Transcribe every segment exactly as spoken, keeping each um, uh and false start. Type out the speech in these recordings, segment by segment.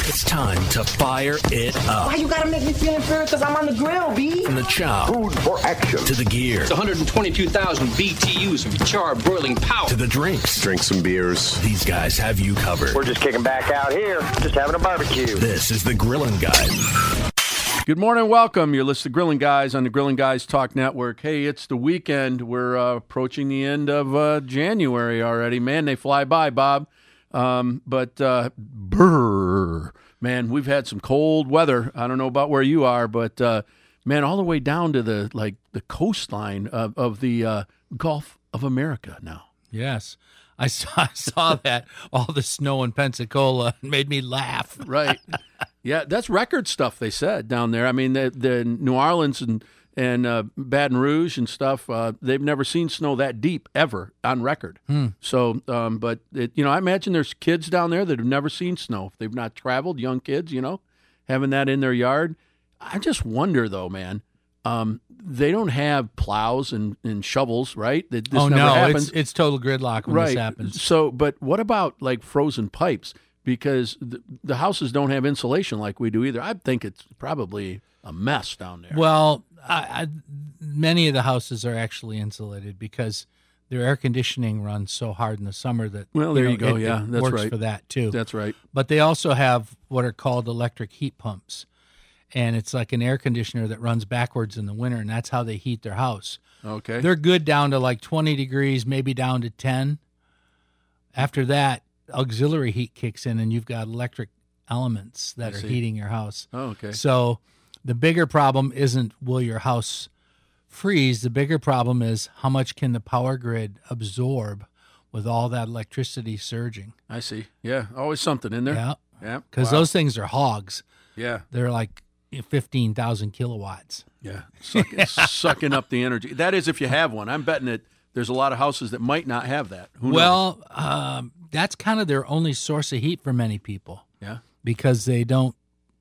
It's time to fire it up. Why you gotta make me feel inferior? Because I'm on the grill, B. From the chow. Food for action. To the gear. It's one hundred twenty-two thousand B T Us of charred broiling power. To the drinks. Drink some beers. These guys have you covered. We're just kicking back out here, just having a barbecue. This is the Grilling Guys. Good morning, welcome. You're listening to Grilling Guys on the Grilling Guys Talk Network. Hey, it's the weekend. We're uh, approaching the end of uh, January already. Man, they fly by, Bob. Um, but, uh, brr, man, we've had some cold weather. I don't know about where you are, but, uh, man, all the way down to the, like, the coastline of, of the uh, Gulf of America now. Yes. I saw, I saw that, all the snow in Pensacola made me laugh. Right. Yeah, that's record stuff, they said, down there. I mean, the, the New Orleans and, and uh, Baton Rouge and stuff, uh, they've never seen snow that deep ever on record. Hmm. So, um, but, it, you know, I imagine there's kids down there that have never seen snow. If they've not traveled, young kids, you know, having that in their yard. I just wonder, though, man, um, they don't have plows and, and shovels, right? That this oh, never no, happens. it's, it's total gridlock when right. this happens. So, but what about, like, frozen pipes? Because the, the houses don't have insulation like we do either. I think it's probably a mess down there. Well, I, I, many of the houses are actually insulated because their air conditioning runs so hard in the summer that well, there you, know, go. it, yeah, it that's works right. for that too. That's right. But they also have what are called electric heat pumps, and it's like an air conditioner that runs backwards in the winter, and that's how they heat their house. Okay. They're good down to like twenty degrees, maybe down to ten. After that, auxiliary heat kicks in, and you've got electric elements that I are see. heating your house. Oh, okay. So the bigger problem isn't will your house freeze. The bigger problem is how much can the power grid absorb with all that electricity surging. I see. Yeah, always something in there. Yeah, Yeah. because Wow. those things are hogs. Yeah. They're like fifteen thousand kilowatts. Yeah. Sucking, sucking up the energy. That is if you have one. I'm betting that there's a lot of houses that might not have that. Who knows? Well, um, that's kind of their only source of heat for many people. Yeah. Because they don't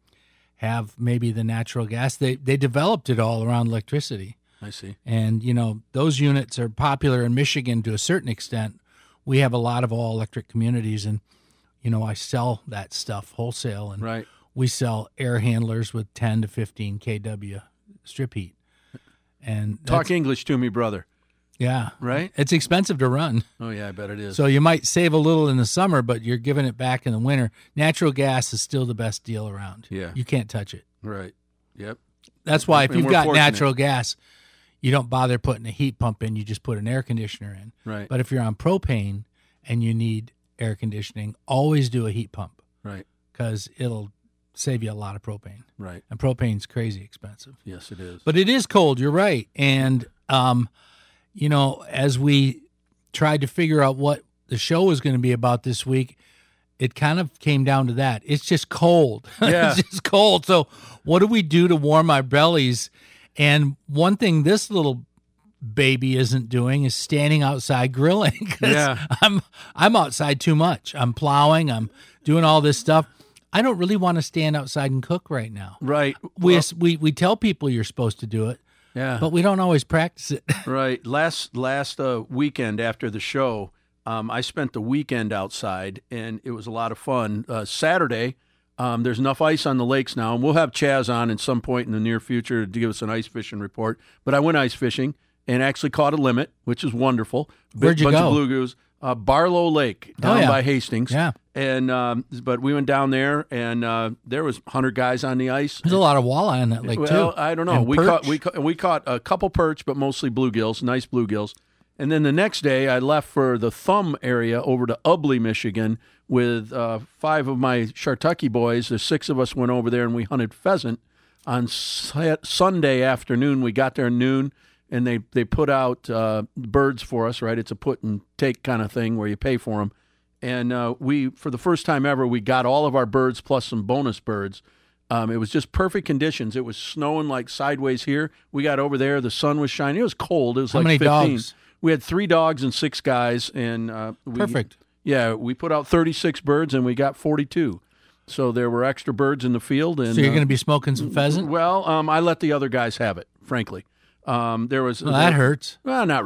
have maybe the natural gas. They they developed it all around electricity. I see. And, you know, those units are popular in Michigan to a certain extent. We have a lot of all-electric communities, and, you know, I sell that stuff wholesale. And Right. we sell air handlers with ten to fifteen kilowatts strip heat. And Talk that's- English to me, brother. Yeah. Right? It's expensive to run. Oh, yeah, I bet it is. So you might save a little in the summer, but you're giving it back in the winter. Natural gas is still the best deal around. Yeah. You can't touch it. Right. Yep. That's why if And you've we're got fortunate. natural gas, you don't bother putting a heat pump in. You just put an air conditioner in. Right. But if you're on propane and you need air conditioning, always do a heat pump Right. because it'll save you a lot of propane. Right. And propane's crazy expensive. Yes, it is. But it is cold. You're right. And, um, you know, as we tried to figure out what the show was going to be about this week, it kind of came down to that. It's just cold. Yeah. It's just cold. So what do we do to warm our bellies? And one thing this little baby isn't doing is standing outside grilling. 'Cause Yeah. I'm I'm outside too much. I'm plowing. I'm doing all this stuff. I don't really want to stand outside and cook right now. Right. We Well, we we tell people you're supposed to do it, yeah. but we don't always practice it. Right. Last last uh, weekend after the show, um, I spent the weekend outside, and it was a lot of fun. Uh, Saturday, um, there's enough ice on the lakes now, and we'll have Chaz on at some point in the near future to give us an ice fishing report. But I went ice fishing and actually caught a limit, which is wonderful. Big Where'd you bunch go? of bluegill. Uh, Barlow Lake down Oh, yeah. by Hastings. Yeah. And um, but we went down there, and uh, there was one hundred guys on the ice. There's a lot of walleye on that lake Well, too. I don't know. And We perch. caught we caught, we caught a couple perch, but mostly bluegills, nice bluegills. And then the next day, I left for the Thumb area over to Ubley, Michigan, with uh, five of my Shartucky boys. The six of us went over there, and we hunted pheasant on Sa- Sunday afternoon. We got there at noon, and they they put out uh, birds for us. Right, it's a put and take kind of thing where you pay for them. And uh, we, for the first time ever, we got all of our birds plus some bonus birds. Um, it was just perfect conditions. It was snowing like sideways here. We got over there. The sun was shining. It was cold. It was How like many fifteen. dogs? We had three dogs and six guys. And uh, we, Perfect. Yeah, we put out thirty-six birds, and we got forty-two. So there were extra birds in the field. And So you're uh, going to be smoking some pheasant? Well, um, I let the other guys have it, frankly. Um, there was Well, that hurts. Well, not really.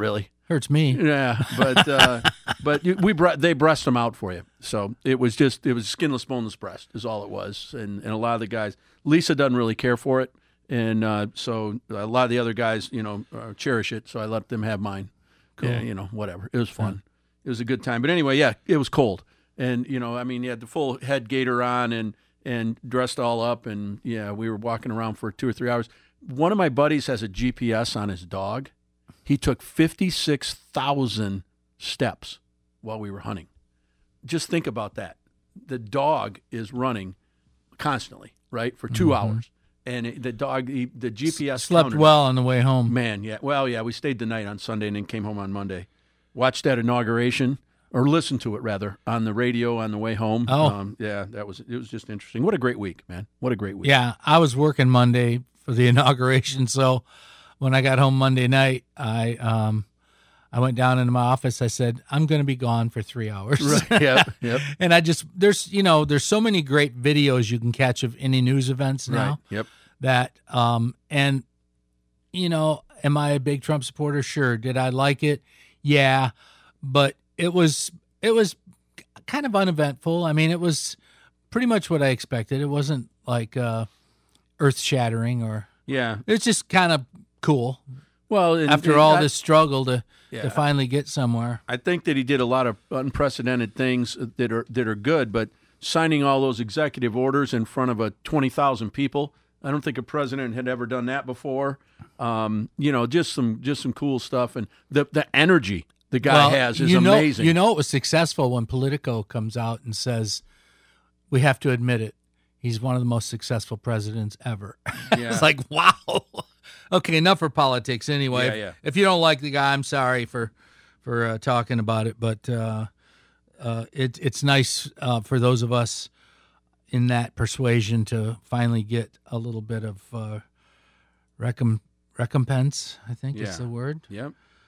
Hurts me. Yeah, but uh, but you- we bre- they breast them out for you. So it was just it was skinless, boneless breast is all it was, and and a lot of the guys. Lisa doesn't really care for it, and uh, so a lot of the other guys, you know, uh, cherish it. So I let them have mine. Cool. Yeah, you know, whatever. It was fun. It was a good time. But anyway, yeah, it was cold, and you know, I mean, you had the full head gaiter on and and dressed all up, and yeah, we were walking around for two or three hours. One of my buddies has a G P S on his dog. He took fifty-six thousand steps while we were hunting. Just think about that. The dog is running constantly, right, for two Mm-hmm. hours. And it, the dog, he, the G P S Slept counter- well on the way home. Man, yeah. Well, yeah, we stayed the night on Sunday and then came home on Monday. Watched that inauguration, or listened to it, rather, on the radio on the way home. Oh. Um, yeah, that was it was just interesting. What a great week, man. What a great week. Yeah, I was working Monday for the inauguration, so when I got home Monday night, I um, I went down into my office. I said, "I'm going to be gone for three hours." Right. Yep, yep. And I just there's you know there's so many great videos you can catch of any news events now. Right. Yep. That um and you know, am I a big Trump supporter? Sure. Did I like it? Yeah, but it was it was kind of uneventful. I mean, it was pretty much what I expected. It wasn't like uh, earth shattering, or Yeah. it's just kind of cool Well, and, after and all I- this struggle to Yeah. to finally get somewhere. I think that he did a lot of unprecedented things that are that are good, but signing all those executive orders in front of a twenty thousand people, I don't think a president had ever done that before. Um, you know, just some just some cool stuff, and the the energy the guy Well, has is you know, amazing. You know, it was successful when Politico comes out and says, "We have to admit it. He's one of the most successful presidents ever." Yeah. It's like, wow. Okay, enough for politics anyway. Yeah, yeah. If you don't like the guy, I'm sorry for for uh, talking about it, but uh, uh, it, it's nice uh, for those of us in that persuasion to finally get a little bit of uh, recom- recompense, I think Yeah. is the word. Yep.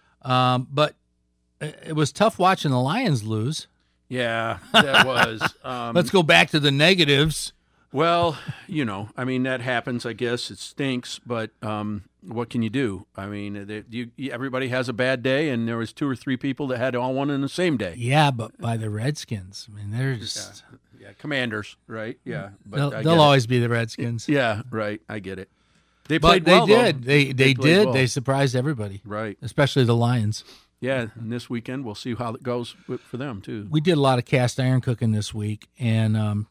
Um, but it it was tough watching the Lions lose. Yeah, that was. Um, Let's go back to the negatives. Well, you know, I mean, that happens, I guess. It stinks, but um, what can you do? I mean, they, you, everybody has a bad day, and there was two or three people that had all one in the same day. Yeah, but by the Redskins. I mean, they're just Yeah, Commanders, right? Yeah. But they'll, I they'll get it. always be the Redskins. Yeah, right. I get it. They But played they well, though. did. They they, played did. well. They surprised everybody, Right. especially the Lions. Yeah, and this weekend we'll see how it goes with- for them, too. We did a lot of cast iron cooking this week, and um,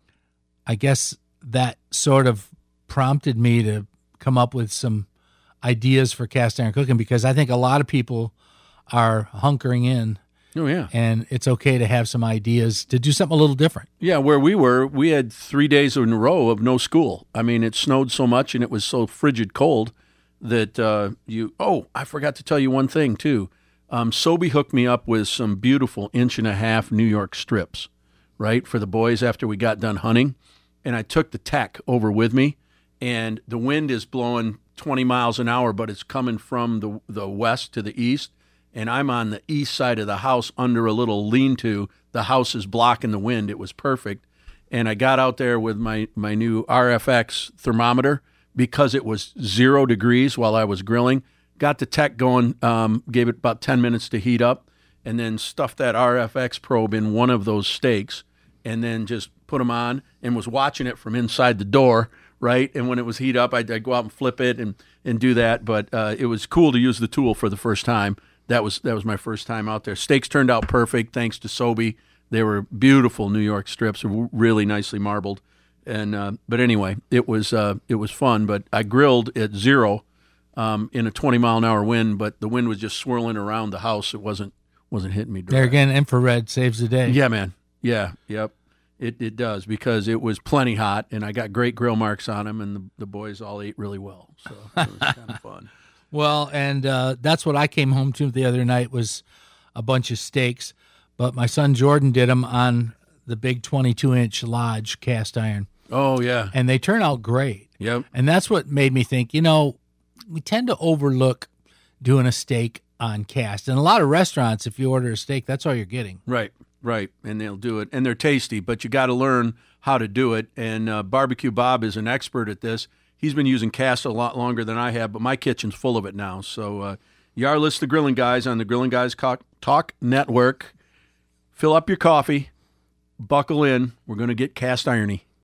I guess that sort of prompted me to come up with some ideas for cast iron cooking, because I think a lot of people are hunkering in, Oh, yeah. and it's okay to have some ideas to do something a little different. Yeah, where we were, we had three days in a row of no school. I mean, it snowed so much and it was so frigid cold that uh, you. Oh, I forgot to tell you one thing too. Um, Sobe hooked me up with some beautiful inch and a half New York strips, right, for the boys after we got done hunting, and I took the tech over with me, and the wind is blowing twenty miles an hour, but it's coming from the the west to the east. And I'm on the east side of the house under a little lean-to. The house is blocking the wind. It was perfect. And I got out there with my, my new R F X thermometer because it was zero degrees while I was grilling. Got the tech going, um, gave it about ten minutes to heat up, and then stuffed that R F X probe in one of those steaks, and then just put them on and was watching it from inside the door, right? And when it was heat up, I'd, I'd go out and flip it and, and do that. But uh, it was cool to use the tool for the first time. That was that was my first time out there. Steaks turned out perfect thanks to Sobe. They were beautiful New York strips, really nicely marbled. And uh, but anyway, it was uh, it was fun. But I grilled at zero um, in a twenty mile an hour wind, but the wind was just swirling around the house. It wasn't wasn't hitting me. There direct. again, infrared saves the day. Yeah, man. Yeah, yep. It it does, because it was plenty hot, and I got great grill marks on them, and the, the boys all ate really well. So it was kind of fun. Well, and uh, that's what I came home to the other night was a bunch of steaks. But my son Jordan did them on the big twenty-two inch Lodge cast iron, Oh yeah. and they turn out great. Yep. And that's what made me think, you know, we tend to overlook doing a steak on cast. And a lot of restaurants, if you order a steak, that's all you're getting. Right, right, and they'll do it, and they're tasty, but you got to learn how to do it. And uh, Barbecue Bob is an expert at this. He's been using cast a lot longer than I have, but my kitchen's full of it now. So uh, Yarlis, the Grilling Guys on the Grilling Guys Talk Network. Fill up your coffee. Buckle in. We're going to get cast irony.